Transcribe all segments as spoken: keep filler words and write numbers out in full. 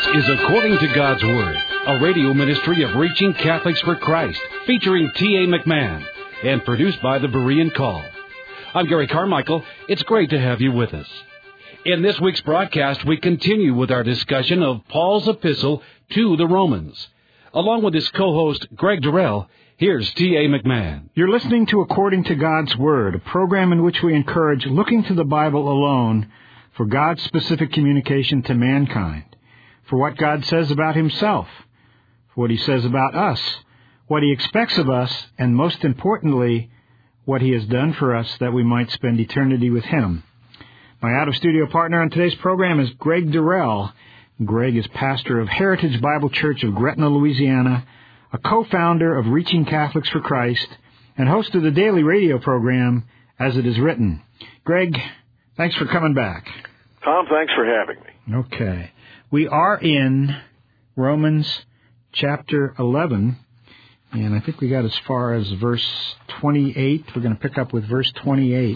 is According to God's Word, a radio ministry of Reaching Catholics for Christ, featuring T A McMahon, and produced by the Berean Call. I'm Gary Carmichael. It's great to have you with us. In this week's broadcast, we continue with our discussion of Paul's epistle to the Romans. Along with his co-host, Greg Durrell, here's T A McMahon. You're listening to According to God's Word, a program in which we encourage looking to the Bible alone for God's specific communication to mankind, for what God says about himself, for what he says about us, what he expects of us, and most importantly, what he has done for us that we might spend eternity with him. My out-of-studio partner on today's program is Greg Durrell. Greg is pastor of Heritage Bible Church of Gretna, Louisiana, a co-founder of Reaching Catholics for Christ, and host of the daily radio program, As It Is Written. Greg, thanks for coming back. Tom, thanks for having me. Okay. We are in Romans chapter eleven, and I think we got as far as verse twenty-eight. We're going to pick up with verse twenty-eight.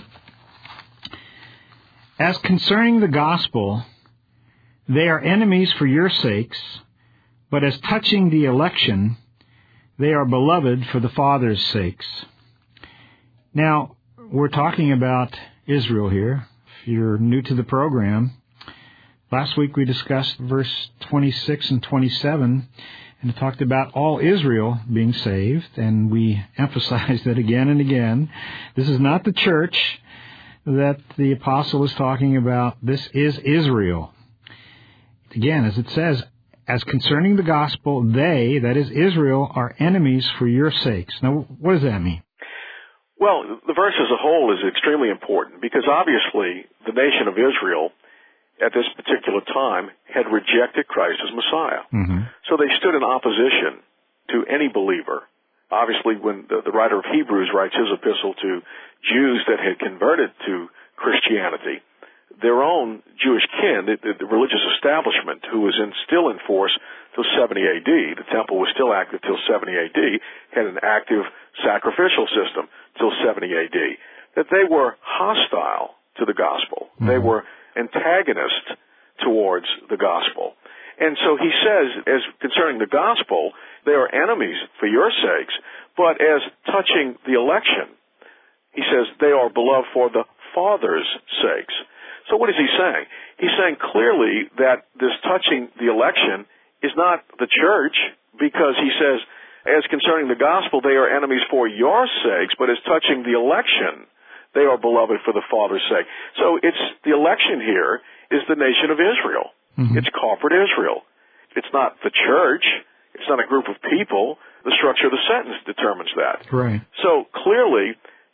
As concerning the gospel, they are enemies for your sakes, but as touching the election, they are beloved for the Father's sakes. Now, we're talking about Israel here. If you're new to the program, last week we discussed verse twenty-six and twenty-seven, and talked about all Israel being saved, and we emphasized it again and again. This is not the church that the apostle is talking about. This is Israel. Again, as it says, as concerning the gospel, they, that is Israel, are enemies for your sakes. Now, what does that mean? Well, the verse as a whole is extremely important because obviously the nation of Israel at this particular time had rejected Christ as Messiah. Mm-hmm. So they stood in opposition to any believer. Obviously, when the, the writer of Hebrews writes his epistle to Jews that had converted to Christianity, their own Jewish kin, the, the religious establishment, who was in, still in force till seventy A D, the temple was still active till seventy A D, had an active sacrificial system till seventy A D, that they were hostile to the gospel. Mm-hmm. They were antagonist towards the gospel. And so he says, as concerning the gospel, they are enemies for your sakes, but as touching the election, he says they are beloved for the Father's sakes. So what is he saying? He's saying clearly that this touching the election is not the church, because he says, as concerning the gospel, they are enemies for your sakes, but as touching the election, they are beloved for the Father's sake. So it's the election here is the nation of Israel. Mm-hmm. It's corporate Israel. It's not the church. It's not a group of people. The structure of the sentence determines that. Right. So clearly,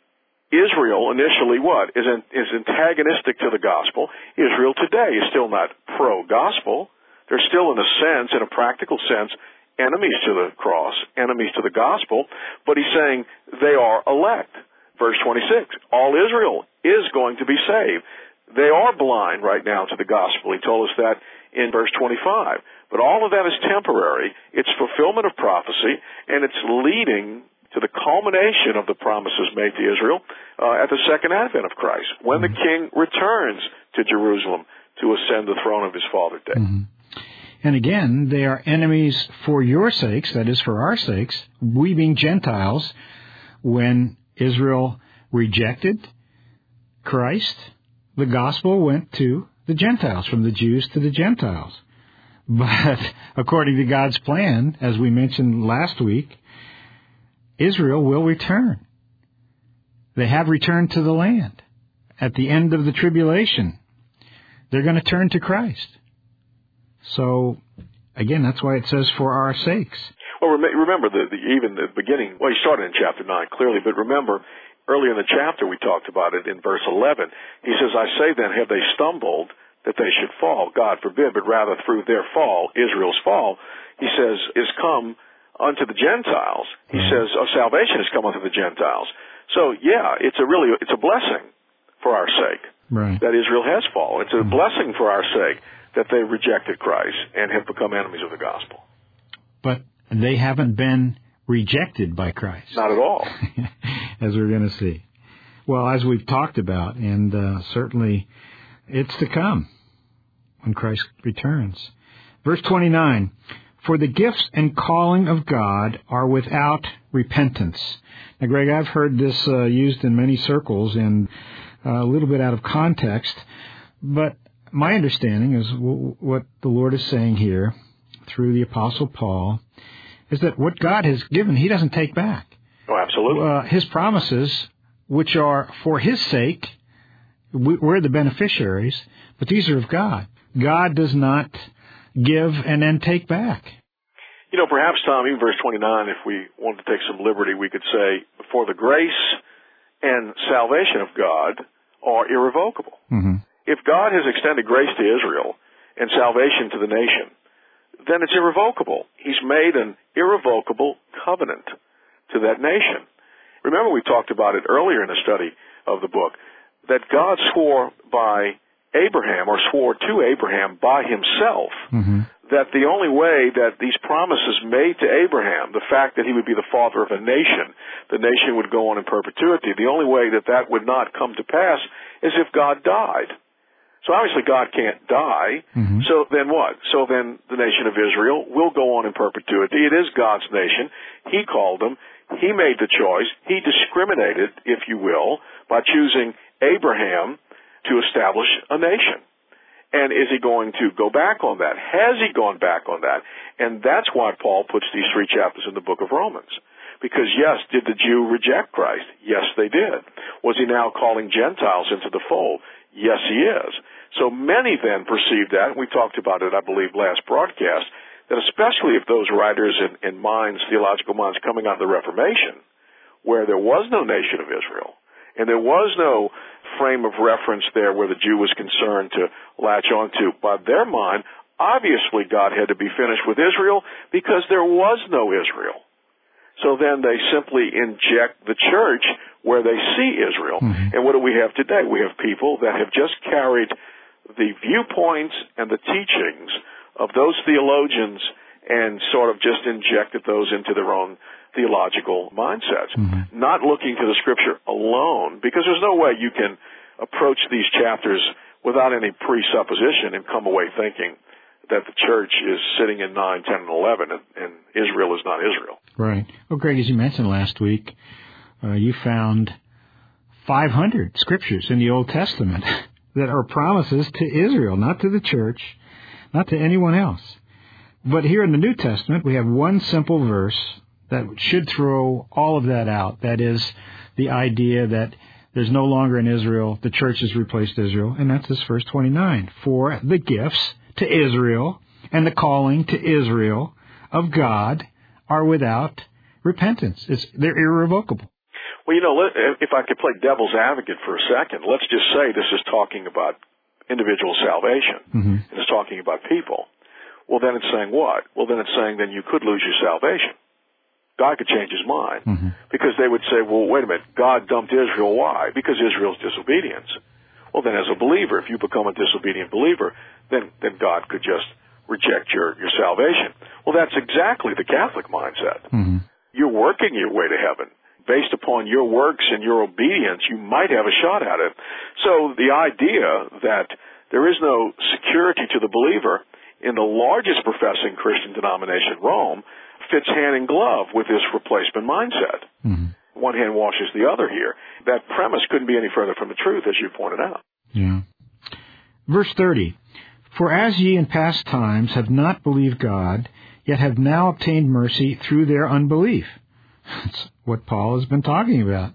Israel initially what? Is, an, is antagonistic to the gospel. Israel today is still not pro-gospel. They're still, in a sense, in a practical sense, enemies to the cross, enemies to the gospel. But he's saying they are elect. Verse twenty-six, all Israel is going to be saved. They are blind right now to the gospel. He told us that in verse twenty-five. But all of that is temporary. It's fulfillment of prophecy, and it's leading to the culmination of the promises made to Israel uh, at the second advent of Christ, when mm-hmm. the King returns to Jerusalem to ascend the throne of his Father David. Mm-hmm. And again, they are enemies for your sakes, that is, for our sakes, we being Gentiles. When Israel rejected Christ, the gospel went to the Gentiles, from the Jews to the Gentiles. But according to God's plan, as we mentioned last week, Israel will return. They have returned to the land. At the end of the tribulation, they're going to turn to Christ. So, again, that's why it says for our sakes. Well, remember, the, the, even the beginning, well, he started in chapter nine, clearly, but remember, earlier in the chapter we talked about it in verse eleven. He says, I say then, have they stumbled that they should fall? God forbid, but rather through their fall, Israel's fall, he says, is come unto the Gentiles. He mm-hmm. says, oh, salvation has come unto the Gentiles. So, yeah, it's a really, it's a blessing for our sake right. that Israel has fallen. It's a mm-hmm. blessing for our sake that they rejected Christ and have become enemies of the gospel. But they haven't been rejected by Christ. Not at all. As we're going to see. Well, as we've talked about, and uh, certainly it's to come when Christ returns. Verse twenty-nine, for the gifts and calling of God are without repentance. Now, Greg, I've heard this uh, used in many circles and uh, a little bit out of context, but my understanding is w- what the Lord is saying here through the Apostle Paul is that what God has given, he doesn't take back. Oh, absolutely. Uh, his promises, which are for his sake, we, we're the beneficiaries, but these are of God. God does not give and then take back. You know, perhaps, Tom, even verse twenty-nine, if we wanted to take some liberty, we could say, for the grace and salvation of God are irrevocable. Mm-hmm. If God has extended grace to Israel and salvation to the nation, then it's irrevocable. He's made an irrevocable covenant to that nation. Remember, we talked about it earlier in the study of the book, that God swore by Abraham, or swore to Abraham by himself, mm-hmm. that the only way that these promises made to Abraham, the fact that he would be the father of a nation, the nation would go on in perpetuity, the only way that that would not come to pass is if God died. So obviously God can't die. Mm-hmm. So then what? So then the nation of Israel will go on in perpetuity. It is God's nation. He called them. He made the choice. He discriminated, if you will, by choosing Abraham to establish a nation. And is he going to go back on that? Has he gone back on that? And that's why Paul puts these three chapters in the book of Romans. Because, yes, did the Jew reject Christ? Yes, they did. Was he now calling Gentiles into the fold? Yes, he is. So many then perceive that, and we talked about it, I believe, last broadcast, that especially if those writers and, and minds, theological minds coming out of the Reformation, where there was no nation of Israel, and there was no frame of reference there where the Jew was concerned to latch onto, by their mind, obviously God had to be finished with Israel because there was no Israel. So then they simply inject the church where they see Israel. Mm-hmm. And what do we have today? We have people that have just carried the viewpoints and the teachings of those theologians and sort of just injected those into their own theological mindsets, mm-hmm. not looking to the Scripture alone, because there's no way you can approach these chapters without any presupposition and come away thinking that the church is sitting in nine, ten, and eleven, and, and Israel is not Israel. Right. Well, Greg, as you mentioned last week, uh, you found five hundred scriptures in the Old Testament that are promises to Israel, not to the church, not to anyone else. But here in the New Testament, we have one simple verse that should throw all of that out. That is the idea that there's no longer an Israel, the church has replaced Israel, and that's this verse twenty-nine. For the gifts to Israel and the calling to Israel of God are without repentance. It's, they're irrevocable. Well, you know, if I could play devil's advocate for a second, let's just say this is talking about individual salvation, mm-hmm. and it's talking about people. Well, then it's saying what? Well, then it's saying then you could lose your salvation. God could change his mind, mm-hmm. because they would say, well, wait a minute, God dumped Israel. Why? Because Israel's disobedience. Well, then as a believer, if you become a disobedient believer, then, then God could just reject your, your salvation. Well, that's exactly the Catholic mindset. Mm-hmm. You're working your way to heaven. Based upon your works and your obedience, you might have a shot at it. So the idea that there is no security to the believer in the largest professing Christian denomination, Rome, fits hand in glove with this replacement mindset. Mm-hmm. One hand washes the other here. That premise couldn't be any further from the truth, as you pointed out. Yeah. Verse thirty, for as ye in past times have not believed God, yet have now obtained mercy through their unbelief. That's what Paul has been talking about.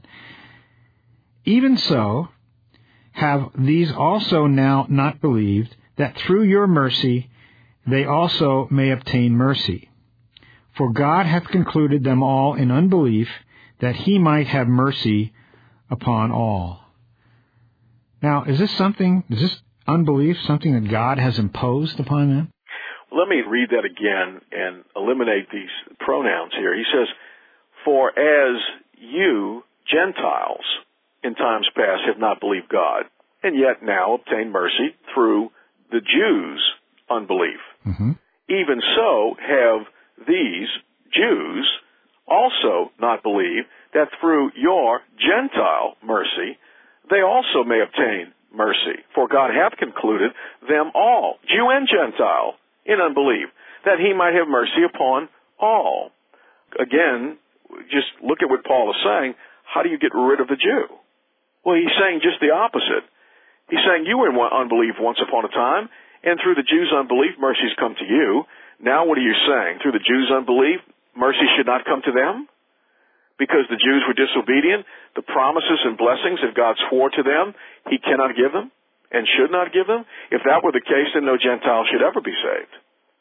Even so, have these also now not believed, that through your mercy they also may obtain mercy. For God hath concluded them all in unbelief, that he might have mercy upon all. Now, is this something, is this unbelief something that God has imposed upon them? Let me read that again and eliminate these pronouns here. He says, for as you, Gentiles, in times past have not believed God, and yet now obtain mercy through the Jews' unbelief. Mm-hmm. Even so have these Jews also not believed, that through your Gentile mercy they also may obtain mercy. For God hath concluded them all, Jew and Gentile, in unbelief, that he might have mercy upon all. Again, just look at what Paul is saying. How do you get rid of the Jew? Well, he's saying just the opposite. He's saying you were in unbelief once upon a time, and through the Jews' unbelief, mercy's come to you. Now what are you saying? Through the Jews' unbelief, mercy should not come to them? Because the Jews were disobedient, the promises and blessings that God swore to them, he cannot give them and should not give them? If that were the case, then no Gentile should ever be saved.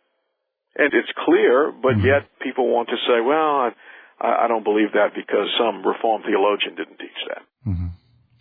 And it's clear, but yet people want to say, well, I, I don't believe that because some Reformed theologian didn't teach that. Mm-hmm.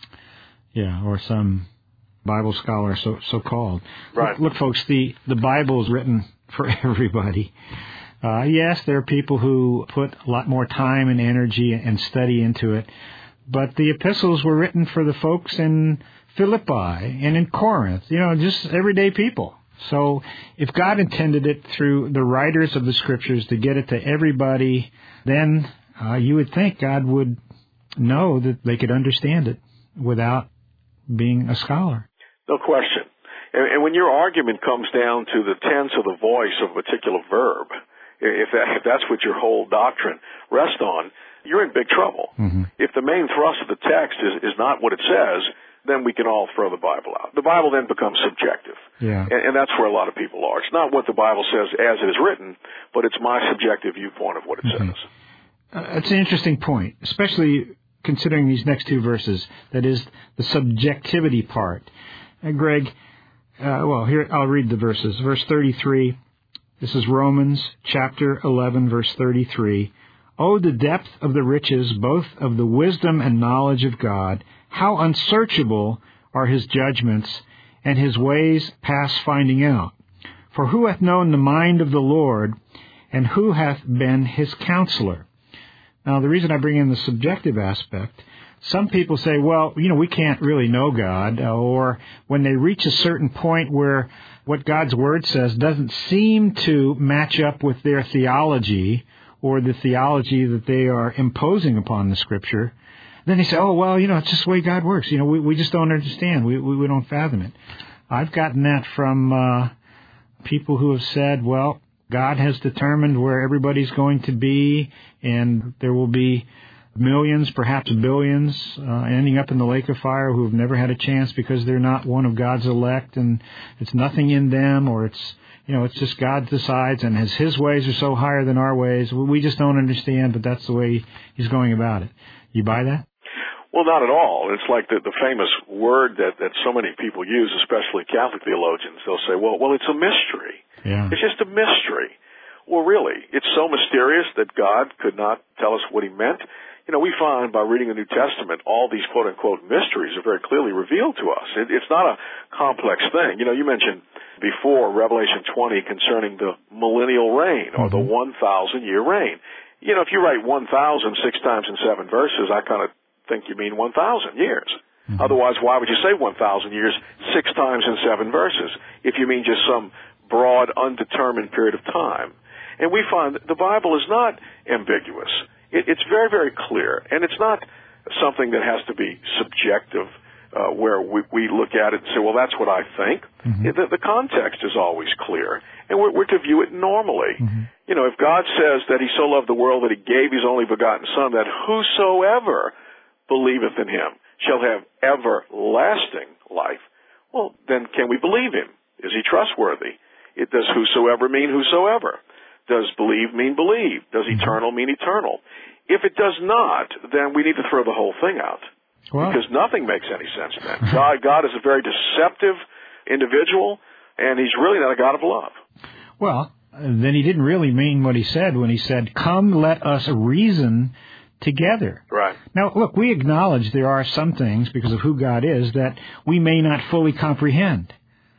Yeah, or some Bible scholar, so so called. Right. Look, look, folks, the the Bible is written for everybody. Uh, yes, there are people who put a lot more time and energy and study into it, but the epistles were written for the folks in Philippi and in Corinth. You know, just everyday people. So if God intended it through the writers of the Scriptures to get it to everybody, then uh, you would think God would know that they could understand it without being a scholar. No question. And, and when your argument comes down to the tense of the voice of a particular verb, if, that, if that's what your whole doctrine rests on, you're in big trouble. Mm-hmm. If the main thrust of the text is, is not what it says, then we can all throw the Bible out. The Bible then becomes subjective. Yeah. And, and that's where a lot of people are. It's not what the Bible says as it is written, but it's my subjective viewpoint of what it mm-hmm. says. Uh, it's an interesting point, especially considering these next two verses, that is the subjectivity part. Uh, Greg, uh, well, here, I'll read the verses. Verse thirty-three, this is Romans chapter eleven, verse thirty-three. Oh, the depth of the riches, both of the wisdom and knowledge of God! How unsearchable are his judgments, and his ways past finding out. For who hath known the mind of the Lord, and who hath been his counselor? Now, the reason I bring in the subjective aspect, some people say, well, you know, we can't really know God, or when they reach a certain point where what God's Word says doesn't seem to match up with their theology or the theology that they are imposing upon the Scripture, then they say, oh, well, you know, it's just the way God works. You know, we, we just don't understand. We, we, we don't fathom it. I've gotten that from uh, people who have said, well, God has determined where everybody's going to be, and there will be millions, perhaps billions, uh, ending up in the lake of fire who have never had a chance because they're not one of God's elect, and it's nothing in them, or it's, you know, it's just God decides, and as his ways are so higher than our ways, we just don't understand, but that's the way he's going about it. You buy that? Well, not at all. It's like the, the famous word that, that so many people use, especially Catholic theologians. They'll say, well, well, it's a mystery. Yeah. It's just a mystery. Well, really, it's so mysterious that God could not tell us what he meant. You know, we find by reading the New Testament, all these quote-unquote mysteries are very clearly revealed to us. It, it's not a complex thing. You know, you mentioned before Revelation twenty concerning the millennial reign or mm-hmm. the one thousand year reign. You know, if you write one thousand six times in seven verses, I kind of think you mean one thousand years. Mm-hmm. Otherwise, why would you say one thousand years six times in seven verses if you mean just some broad, undetermined period of time? And we find that the Bible is not ambiguous. It, it's very, very clear, and it's not something that has to be subjective, uh, where we, we look at it and say, well, that's what I think. Mm-hmm. The, the context is always clear, and we're, we're to view it normally. Mm-hmm. You know, if God says that he so loved the world that he gave his only begotten Son, that whosoever believeth in him shall have everlasting life, well, then can we believe him? Is he trustworthy? It does whosoever mean whosoever? Does believe mean believe? Does eternal mean eternal? If it does not, then we need to throw the whole thing out. Well, because nothing makes any sense then. God, God is a very deceptive individual, and he's really not a God of love. Well, then he didn't really mean what he said when he said, come, let us reason together. Right. Now, look, we acknowledge there are some things, because of who God is, that we may not fully comprehend.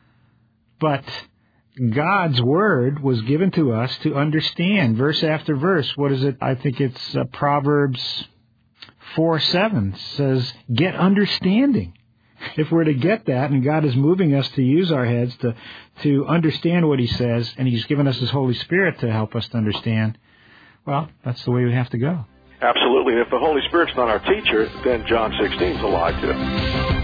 But God's Word was given to us to understand, verse after verse. What is it? I think it's uh, Proverbs four seven says, get understanding. If we're to get that, and God is moving us to use our heads to, to understand what he says, and he's given us his Holy Spirit to help us to understand, well, that's the way we have to go. Absolutely. And if the Holy Spirit's not our teacher, then John sixteen is a lie too.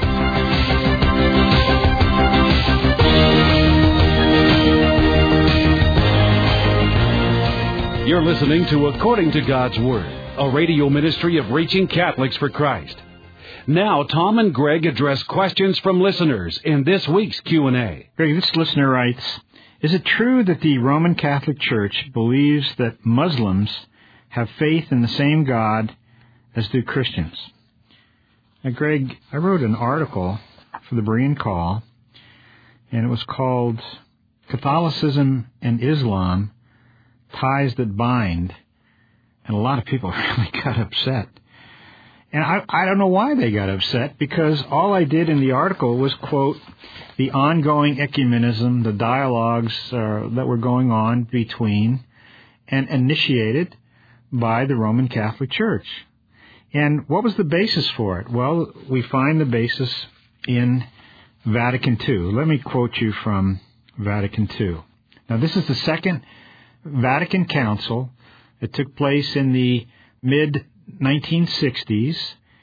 You're listening to According to God's Word, a radio ministry of Reaching Catholics for Christ. Now, Tom and Greg address questions from listeners in this week's Q and A. Greg, this listener writes, is it true that the Roman Catholic Church believes that Muslims have faith in the same God as do Christians? Now, Greg, I wrote an article for the Berean Call, and it was called Catholicism and Islam, Ties That Bind, and a lot of people really got upset. And I, I don't know why they got upset, because all I did in the article was quote the ongoing ecumenism, the dialogues uh, that were going on between and initiated by the Roman Catholic Church. And what was the basis for it? Well, we find the basis in Vatican Two. Let me quote you from Vatican Two. Now, this is the second Vatican Council. It took place in the mid nineteen sixties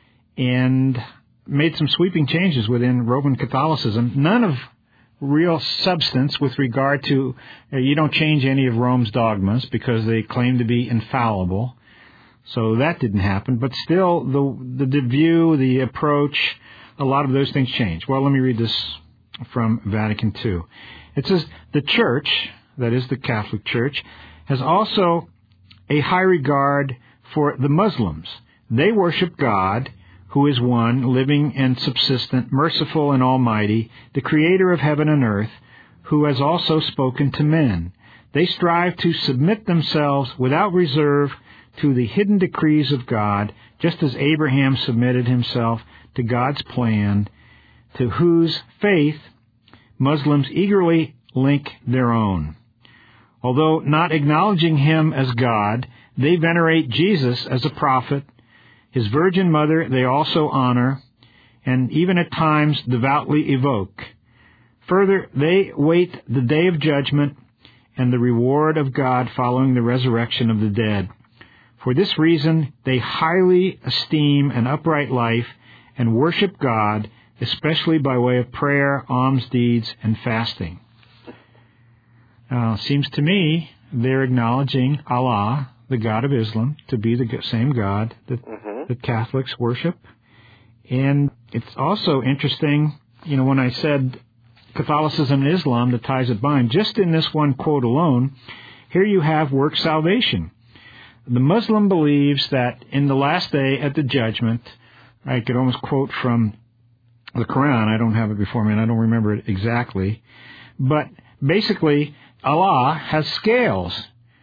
and made some sweeping changes within Roman Catholicism, none of real substance with regard to, uh, you don't change any of Rome's dogmas because they claim to be infallible. So that didn't happen. But still, the, the view, the approach, a lot of those things changed. Well, let me read this from Vatican Two. It says, the Church, that is the Catholic Church, has also a high regard for the Muslims. They worship God, who is one, living and subsistent, merciful and almighty, the creator of heaven and earth, who has also spoken to men. They strive to submit themselves without reserve to the hidden decrees of God, just as Abraham submitted himself to God's plan, to whose faith Muslims eagerly link their own. Although not acknowledging him as God, they venerate Jesus as a prophet. His Virgin Mother they also honor, and even at times devoutly evoke. Further, they wait the day of judgment and the reward of God following the resurrection of the dead. For this reason, they highly esteem an upright life and worship God, especially by way of prayer, alms deeds, and fasting. Now, it seems to me they're acknowledging Allah, the God of Islam, to be the same God that, mm-hmm. that Catholics worship. And it's also interesting, you know, when I said Catholicism and Islam, the ties that bind, just in this one quote alone, here you have work salvation. The Muslim believes that in the last day at the judgment, I could almost quote from the Quran, I don't have it before me and I don't remember it exactly, but basically Allah has scales,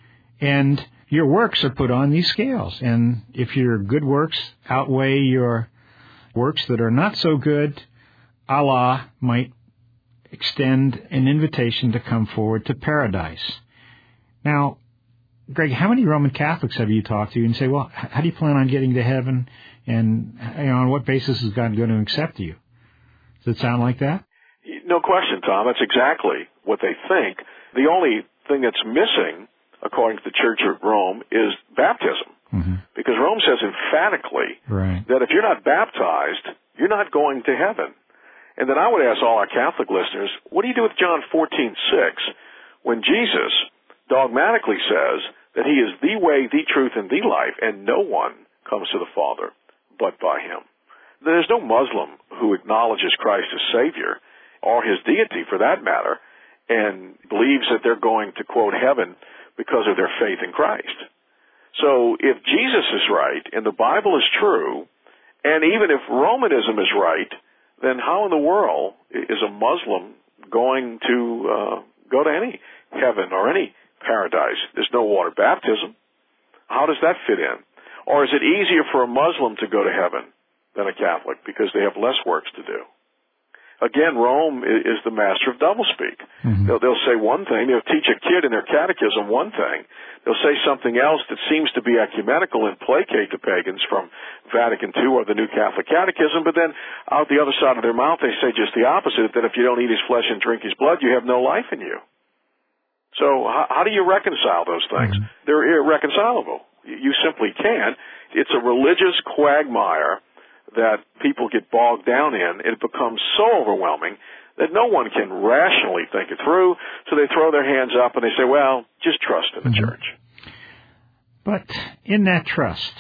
and your works are put on these scales. And if your good works outweigh your works that are not so good, Allah might extend an invitation to come forward to paradise. Now, Greg, how many Roman Catholics have you talked to and say, well, how do you plan on getting to heaven, and you know, on what basis is God going to accept you? Does it sound like that? No question, Tom. That's exactly what they think. The only thing that's missing, according to the Church of Rome, is baptism. Mm-hmm. Because Rome says emphatically right. that if you're not baptized, you're not going to heaven. And then I would ask all our Catholic listeners, what do you do with John fourteen six, when Jesus dogmatically says that he is the way, the truth, and the life, and no one comes to the Father but by him? There's no Muslim who acknowledges Christ as Savior, or his deity for that matter, and believes that they're going to, quote, heaven because of their faith in Christ. So if Jesus is right, and the Bible is true, and even if Romanism is right, then how in the world is a Muslim going to uh, go to any heaven or any paradise? There's no water baptism. How does that fit in? Or is it easier for a Muslim to go to heaven than a Catholic because they have less works to do? Again, Rome is the master of doublespeak. Mm-hmm. They'll, they'll say one thing. They'll teach a kid in their catechism one thing. They'll say something else that seems to be ecumenical and placate the pagans from Vatican Two or the New Catholic Catechism, but then out the other side of their mouth they say just the opposite, that if you don't eat his flesh and drink his blood, you have no life in you. So how, how do you reconcile those things? Mm-hmm. They're irreconcilable. You simply can't. It's a religious quagmire that people get bogged down in. It becomes so overwhelming that no one can rationally think it through, so they throw their hands up and they say, well, just trust in the mm-hmm. church. But in that trust,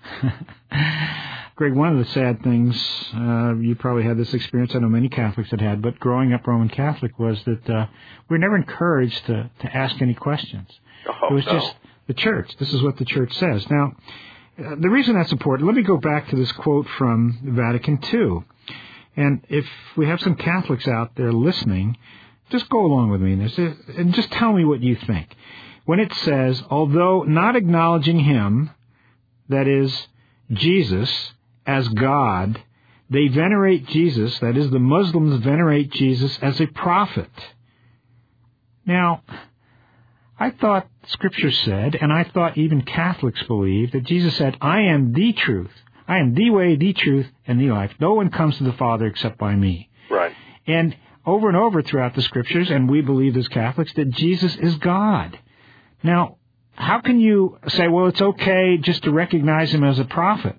Greg, one of the sad things, uh, you probably had this experience, I know many Catholics had had, but growing up Roman Catholic was that uh, we were never encouraged to, to ask any questions. Oh, it was no. just the church. This is what the church says. Now, uh, the reason that's important, let me go back to this quote from Vatican Two. And if we have some Catholics out there listening, just go along with me in this and just tell me what you think. When it says, although not acknowledging him, that is, Jesus, as God, they venerate Jesus, that is, the Muslims venerate Jesus as a prophet. Now, I thought Scripture said, and I thought even Catholics believe, that Jesus said, I am the truth. I am the way, the truth, and the life. No one comes to the Father except by me. Right. And over and over throughout the Scriptures, and we believe as Catholics, that Jesus is God. Now, how can you say, well, it's okay just to recognize him as a prophet?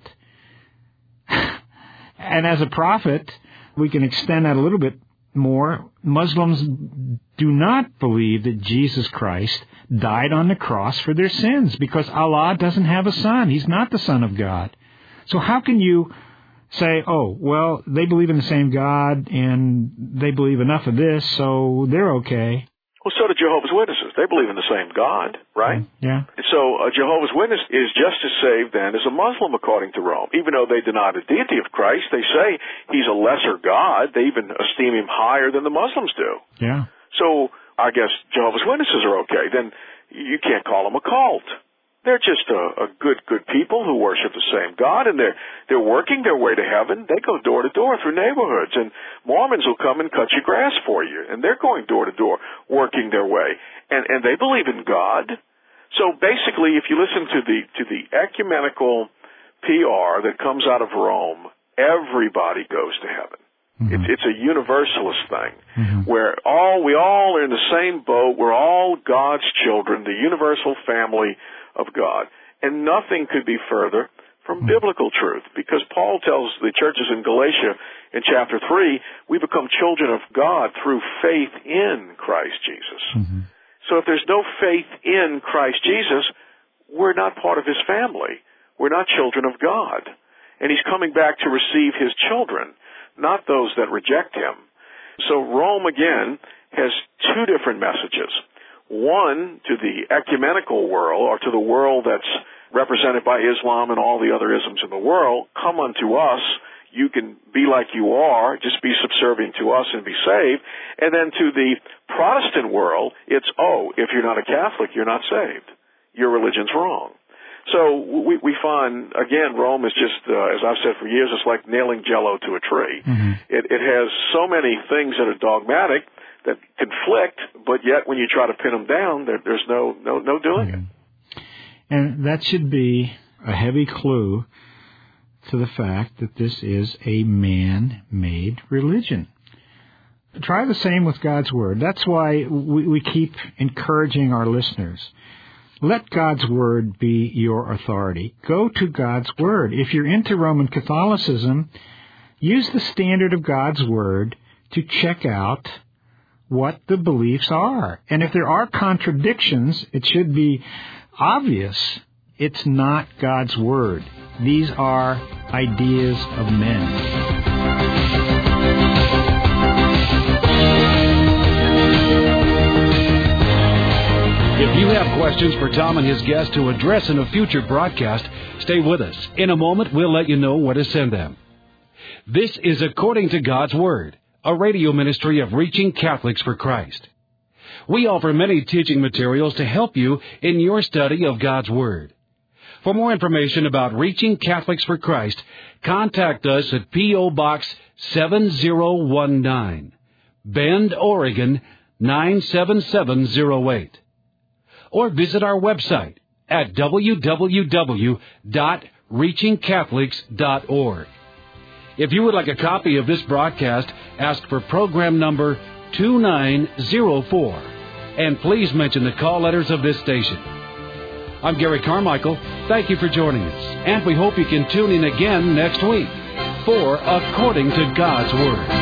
And as a prophet, we can extend that a little bit more. Muslims do not believe that Jesus Christ died on the cross for their sins because Allah doesn't have a son. He's not the Son of God. So how can you say, oh, well, they believe in the same God and they believe enough of this, so they're okay? Well, so do Jehovah's Witnesses. They believe in the same God, right? Yeah. So a Jehovah's Witness is just as saved then as a Muslim according to Rome. Even though they deny the deity of Christ, they say he's a lesser God. They even esteem him higher than the Muslims do. Yeah. So I guess Jehovah's Witnesses are okay. Then you can't call them a cult. They're just a, a good, good people who worship the same God, and they're they're working their way to heaven. They go door to door through neighborhoods, and Mormons will come and cut your grass for you, and they're going door to door, working their way, and and they believe in God. So basically, if you listen to the to the ecumenical P R that comes out of Rome, everybody goes to heaven. Mm-hmm. It's, it's a universalist thing, mm-hmm. where all we all are in the same boat. We're all God's children, the universal family of God. And nothing could be further from mm-hmm. biblical truth, because Paul tells the churches in Galatia in chapter three, we become children of God through faith in Christ Jesus. Mm-hmm. So if there's no faith in Christ Jesus, we're not part of his family. We're not children of God. And he's coming back to receive his children, not those that reject him. So Rome, again, has two different messages. One, to the ecumenical world, or to the world that's represented by Islam and all the other isms in the world, come unto us, you can be like you are, just be subservient to us and be saved. And then to the Protestant world, it's, oh, if you're not a Catholic, you're not saved. Your religion's wrong. So we, we find, again, Rome is just, uh, as I've said for years, it's like nailing Jell-O to a tree. Mm-hmm. It, it has so many things that are dogmatic that conflict, but yet when you try to pin them down, there, there's no, no, no doing mm-hmm. it. And that should be a heavy clue to the fact that this is a man-made religion. Try the same with God's Word. That's why we, we keep encouraging our listeners. Let God's Word be your authority. Go to God's Word. If you're into Roman Catholicism, use the standard of God's Word to check out what the beliefs are. And if there are contradictions, it should be obvious it's not God's Word. These are ideas of men. If you have questions for Tom and his guests to address in a future broadcast, stay with us. In a moment, we'll let you know where to send them. This is According to God's Word, a radio ministry of Reaching Catholics for Christ. We offer many teaching materials to help you in your study of God's Word. For more information about Reaching Catholics for Christ, contact us at P O. Box seven zero one nine, Bend, Oregon nine seven seven zero eight. Or visit our website at w w w dot reaching catholics dot org. If you would like a copy of this broadcast, ask for program number two nine zero four, and please mention the call letters of this station. I'm Gary Carmichael. Thank you for joining us, and we hope you can tune in again next week for According to God's Word.